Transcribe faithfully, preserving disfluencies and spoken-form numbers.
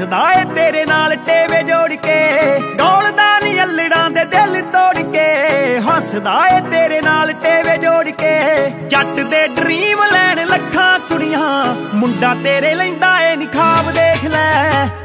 ਹੱਸਦਾ ਏ ਤੇਰੇ ਨਾਲ ਟੇਵੇ ਜੋੜ ਕੇ, ਡੋਲਦਾ ਨੀ ਅਲੜਾਂ ਦੇ ਦਿਲ ਤੋੜ ਕੇ। ਹੱਸਦਾ ਏ ਤੇਰੇ ਨਾਲ ਟੇਵੇ ਜੋੜ ਕੇ, ਜੱਟ ਦੇ ਡਰੀਮ ਲੈਣ ਲੱਖਾਂ ਕੁੜੀਆਂ, ਮੁੰਡਾ ਤੇਰੇ ਲੈਂਦਾ ਏ ਨੀ ਖਾਬ ਦੇਖ ਲੈ।